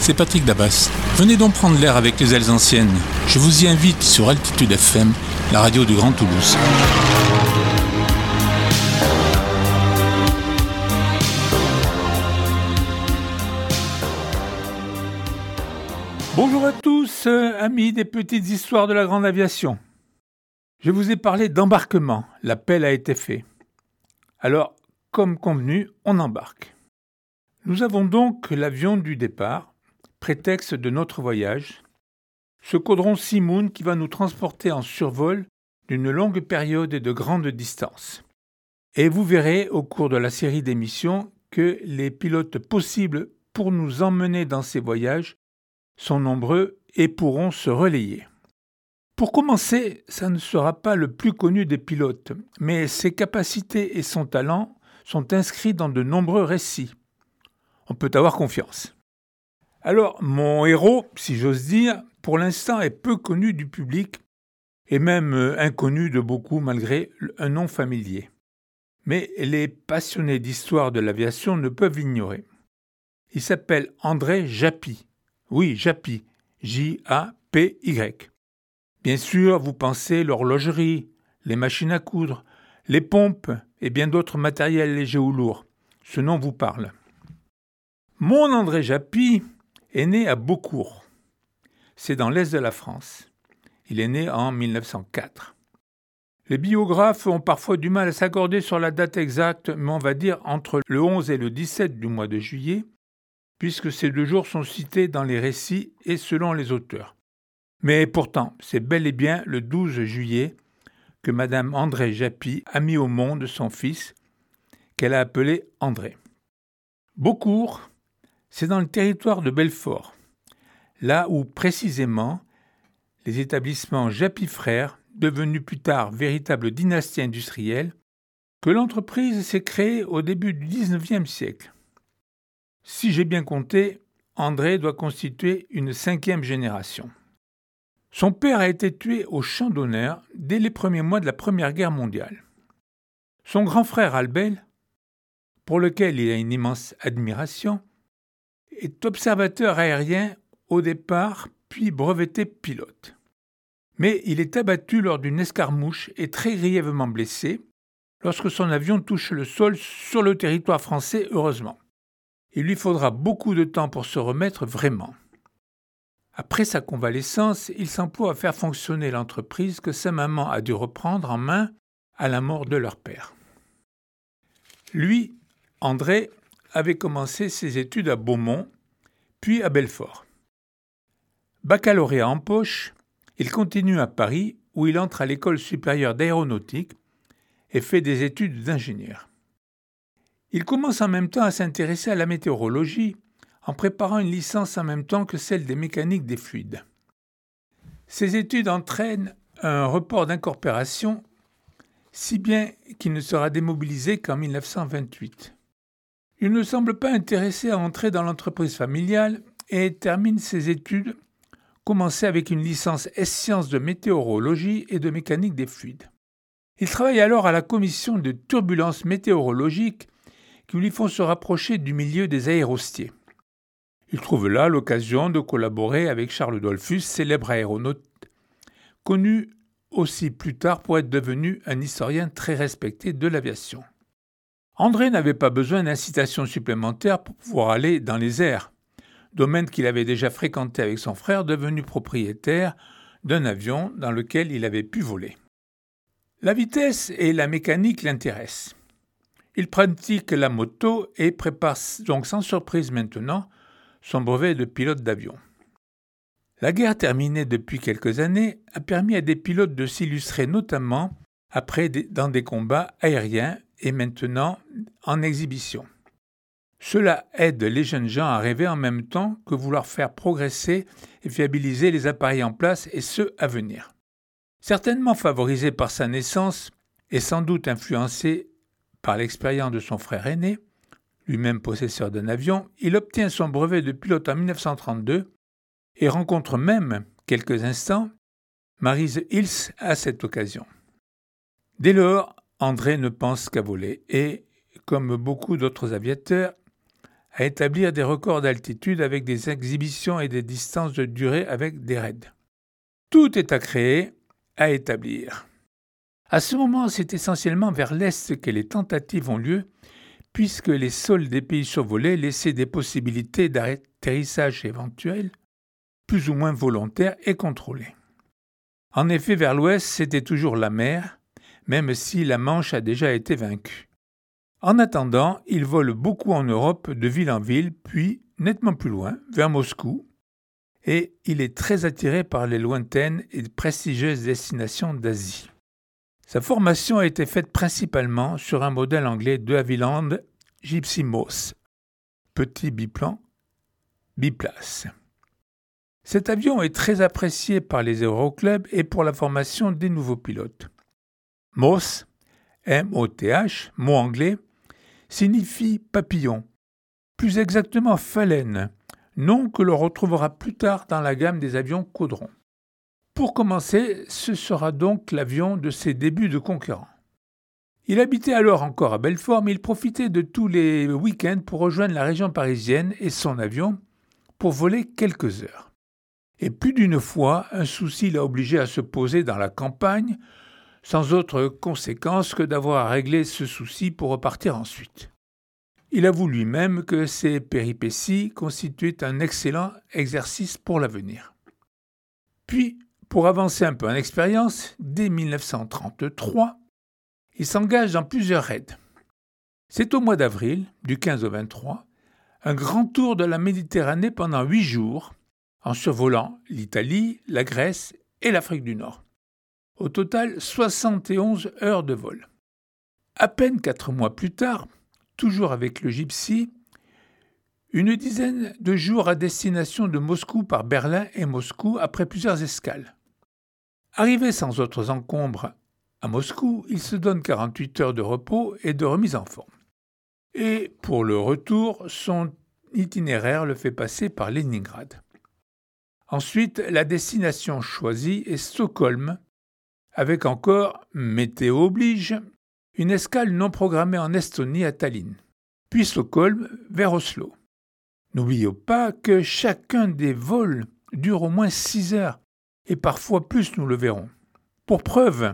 c'est Patrick Dabas. Venez donc prendre l'air avec les ailes anciennes. Je vous y invite sur Altitude FM, la radio du Grand Toulouse. Bonjour à tous, amis des petites histoires de la grande aviation. Je vous ai parlé d'embarquement, l'appel a été fait. Alors, comme convenu, on embarque. Nous avons donc l'avion du départ, prétexte de notre voyage, ce caudron Sea-Moon qui va nous transporter en survol d'une longue période et de grandes distances. Et vous verrez au cours de la série d'émissions que les pilotes possibles pour nous emmener dans ces voyages sont nombreux et pourront se relayer. Pour commencer, ça ne sera pas le plus connu des pilotes, mais ses capacités et son talent sont inscrits dans de nombreux récits. On peut avoir confiance. Alors, mon héros, si j'ose dire, pour l'instant est peu connu du public et même inconnu de beaucoup malgré un nom familier. Mais les passionnés d'histoire de l'aviation ne peuvent l'ignorer. Il s'appelle André Japy. Oui, Japy, J-A-P-Y. Bien sûr, vous pensez l'horlogerie, les machines à coudre, les pompes et bien d'autres matériels légers ou lourds. Ce nom vous parle. Mon André Japy est né à Beaucourt. C'est dans l'est de la France. Il est né en 1904. Les biographes ont parfois du mal à s'accorder sur la date exacte, mais on va dire entre le 11 et le 17 du mois de juillet, puisque ces 2 jours sont cités dans les récits et selon les auteurs. Mais pourtant, c'est bel et bien le 12 juillet que Madame André Japy a mis au monde son fils, qu'elle a appelé André. Beaucourt, c'est dans le territoire de Belfort, là où précisément les établissements Japy Frères, devenus plus tard véritable dynastie industrielle, que l'entreprise s'est créée au début du XIXe siècle. Si j'ai bien compté, André doit constituer une 5e génération. Son père a été tué au champ d'honneur dès les premiers mois de la Première Guerre mondiale. Son grand frère Albert, pour lequel il a une immense admiration, est observateur aérien au départ, puis breveté pilote. Mais il est abattu lors d'une escarmouche et très grièvement blessé lorsque son avion touche le sol sur le territoire français, heureusement. Il lui faudra beaucoup de temps pour se remettre vraiment. Après sa convalescence, il s'emploie à faire fonctionner l'entreprise que sa maman a dû reprendre en main à la mort de leur père. Lui, André, avait commencé ses études à Beaumont, puis à Belfort. Baccalauréat en poche, il continue à Paris où il entre à l'école supérieure d'aéronautique et fait des études d'ingénieur. Il commence en même temps à s'intéresser à la météorologie en préparant une licence en même temps que celle des mécaniques des fluides. Ses études entraînent un report d'incorporation, si bien qu'il ne sera démobilisé qu'en 1928. Il ne semble pas intéressé à entrer dans l'entreprise familiale et termine ses études, commencées avec une licence S-Sciences de météorologie et de mécanique des fluides. Il travaille alors à la commission de turbulences météorologiques qui lui font se rapprocher du milieu des aérostiers. Il trouve là l'occasion de collaborer avec Charles Dollfus, célèbre aéronaute, connu aussi plus tard pour être devenu un historien très respecté de l'aviation. André n'avait pas besoin d'incitation supplémentaire pour pouvoir aller dans les airs, domaine qu'il avait déjà fréquenté avec son frère, devenu propriétaire d'un avion dans lequel il avait pu voler. La vitesse et la mécanique l'intéressent. Il pratique la moto et prépare donc sans surprise maintenant son brevet de pilote d'avion. La guerre terminée depuis quelques années a permis à des pilotes de s'illustrer notamment après dans des combats aériens et maintenant en exhibition. Cela aide les jeunes gens à rêver en même temps que vouloir faire progresser et fiabiliser les appareils en place et ceux à venir. Certainement favorisé par sa naissance et sans doute influencé par l'expérience de son frère aîné, lui-même possesseur d'un avion, il obtient son brevet de pilote en 1932 et rencontre même, quelques instants, Maryse Hilsz à cette occasion. Dès lors, André ne pense qu'à voler et, comme beaucoup d'autres aviateurs, à établir des records d'altitude avec des exhibitions et des distances de durée avec des raids. Tout est à créer, à établir. À ce moment, c'est essentiellement vers l'est que les tentatives ont lieu, puisque les sols des pays survolés laissaient des possibilités d'atterrissage éventuels, plus ou moins volontaires et contrôlés. En effet, vers l'ouest, c'était toujours la mer, même si la Manche a déjà été vaincue. En attendant, il vole beaucoup en Europe de ville en ville, puis, nettement plus loin, vers Moscou, et il est très attiré par les lointaines et prestigieuses destinations d'Asie. Sa formation a été faite principalement sur un modèle anglais de Havilland Gypsy Moth, petit biplan, biplace. Cet avion est très apprécié par les aéroclubs et pour la formation des nouveaux pilotes. Moth, M-O-T-H, mot anglais, signifie papillon, plus exactement phalène, nom que l'on retrouvera plus tard dans la gamme des avions Caudron. Pour commencer, ce sera donc l'avion de ses débuts de conquérant. Il habitait alors encore à Belfort, mais il profitait de tous les week-ends pour rejoindre la région parisienne et son avion pour voler quelques heures. Et plus d'une fois, un souci l'a obligé à se poser dans la campagne, sans autre conséquence que d'avoir à régler ce souci pour repartir ensuite. Il avoue lui-même que ces péripéties constituaient un excellent exercice pour l'avenir. Puis, pour avancer un peu en expérience, dès 1933, il s'engage dans plusieurs raids. C'est au mois d'avril, du 15 au 23, un grand tour de la Méditerranée pendant 8 jours, en survolant l'Italie, la Grèce et l'Afrique du Nord. Au total, 71 heures de vol. À peine 4 mois plus tard, toujours avec le Gypsy, une dizaine de jours à destination de Moscou par Berlin et Moscou après plusieurs escales. Arrivé sans autres encombres à Moscou, il se donne 48 heures de repos et de remise en forme. Et pour le retour, son itinéraire le fait passer par Leningrad. Ensuite, la destination choisie est Stockholm, avec encore, météo oblige, une escale non programmée en Estonie à Tallinn, puis Stockholm vers Oslo. N'oublions pas que chacun des vols dure au moins 6 heures, et parfois plus, nous le verrons. Pour preuve,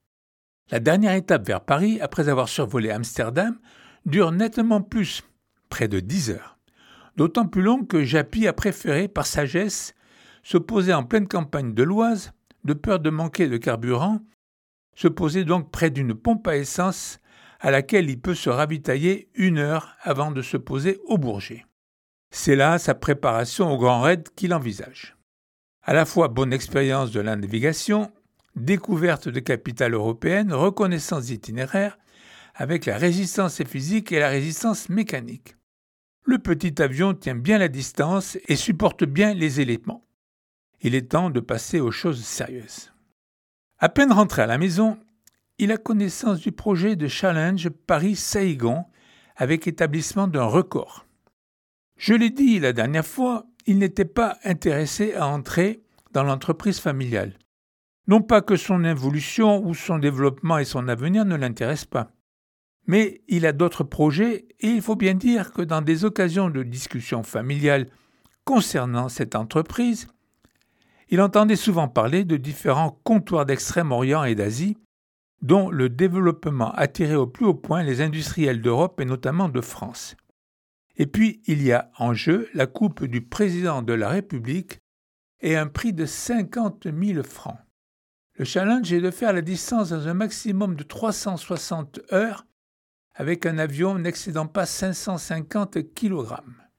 la dernière étape vers Paris, après avoir survolé Amsterdam, dure nettement plus, près de 10 heures. D'autant plus long que Japy a préféré, par sagesse, se poser en pleine campagne de l'Oise, de peur de manquer de carburant, se poser donc près d'une pompe à essence à laquelle il peut se ravitailler 1 heure avant de se poser au Bourget. C'est là sa préparation au grand raid qu'il envisage. À la fois bonne expérience de la navigation, découverte de capitales européennes, reconnaissance d'itinéraire, avec la résistance physique et la résistance mécanique. Le petit avion tient bien la distance et supporte bien les éléments. Il est temps de passer aux choses sérieuses. À peine rentré à la maison, il a connaissance du projet de Challenge Paris-Saïgon avec établissement d'un record. Je l'ai dit la dernière fois, il n'était pas intéressé à entrer dans l'entreprise familiale. Non pas que son évolution ou son développement et son avenir ne l'intéressent pas. Mais il a d'autres projets et il faut bien dire que dans des occasions de discussion familiale concernant cette entreprise, il entendait souvent parler de différents comptoirs d'Extrême-Orient et d'Asie, dont le développement attirait au plus haut point les industriels d'Europe et notamment de France. Et puis, il y a en jeu la coupe du président de la République et un prix de 50 000 francs. Le challenge est de faire la distance dans un maximum de 360 heures avec un avion n'excédant pas 550 kg.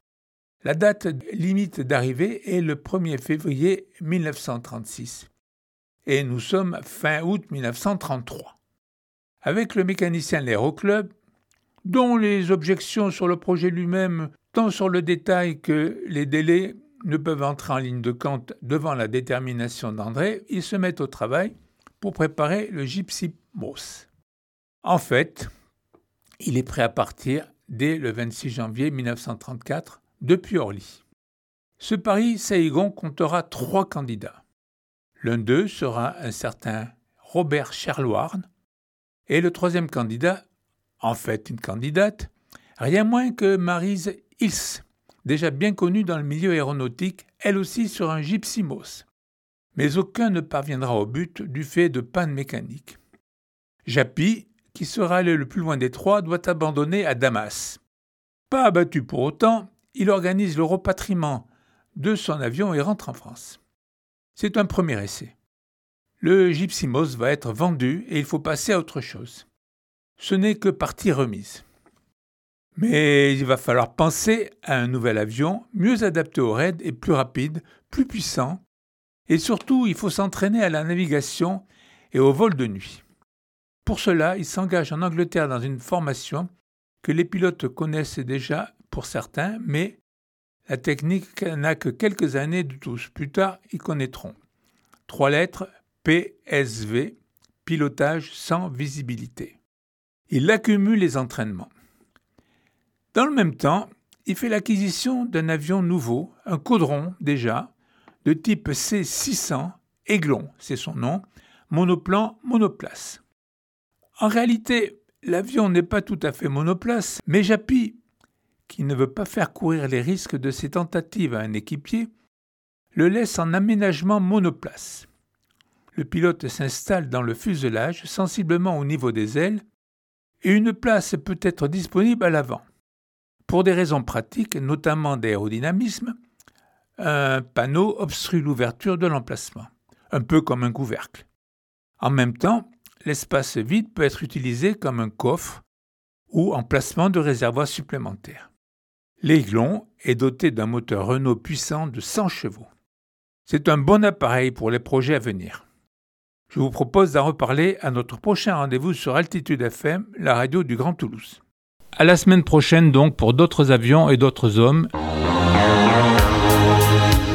La date limite d'arrivée est le 1er février 1936 et nous sommes fin août 1933. Avec le mécanicien de l'Aéroclub, dont les objections sur le projet lui-même, tant sur le détail que les délais, ne peuvent entrer en ligne de compte devant la détermination d'André, ils se mettent au travail pour préparer le Gypsy Moth. En fait, il est prêt à partir dès le 26 janvier 1934 depuis Orly. Ce Paris-Saïgon comptera 3 candidats. L'un d'eux sera un certain Robert Cherlouarn et le troisième candidat, en fait une candidate, Rien moins que Maryse Hilsz, déjà bien connue dans le milieu aéronautique, elle aussi sur un Gypsy Moss. Mais aucun ne parviendra au but du fait de panne mécanique. Japy, qui sera allé le plus loin des trois, doit abandonner à Damas. Pas abattu pour autant, il organise le repatriement de son avion et rentre en France. C'est un premier essai. Le Gypsy Moss va être vendu et il faut passer à autre chose. Ce n'est que partie remise. Mais il va falloir penser à un nouvel avion, mieux adapté au raid et plus rapide, plus puissant. Et surtout, il faut s'entraîner à la navigation et au vol de nuit. Pour cela, il s'engage en Angleterre dans une formation que les pilotes connaissent déjà pour certains, mais la technique n'a que quelques années de tous. Plus tard, ils connaîtront. 3 lettres, PSV, pilotage sans visibilité. Il accumule les entraînements. Dans le même temps, il fait l'acquisition d'un avion nouveau, un caudron déjà, de type C-600, Aiglon, c'est son nom, monoplan monoplace. En réalité, l'avion n'est pas tout à fait monoplace, mais Japy, qui ne veut pas faire courir les risques de ses tentatives à un équipier, le laisse en aménagement monoplace. Le pilote s'installe dans le fuselage, sensiblement au niveau des ailes, et une place peut être disponible à l'avant. Pour des raisons pratiques, notamment d'aérodynamisme, un panneau obstrue l'ouverture de l'emplacement, un peu comme un couvercle. En même temps, l'espace vide peut être utilisé comme un coffre ou emplacement de réservoir supplémentaire. L'Aiglon est doté d'un moteur Renault puissant de 100 chevaux. C'est un bon appareil pour les projets à venir. Je vous propose d'en reparler à notre prochain rendez-vous sur Altitude FM, la radio du Grand Toulouse. À la semaine prochaine donc pour d'autres avions et d'autres hommes.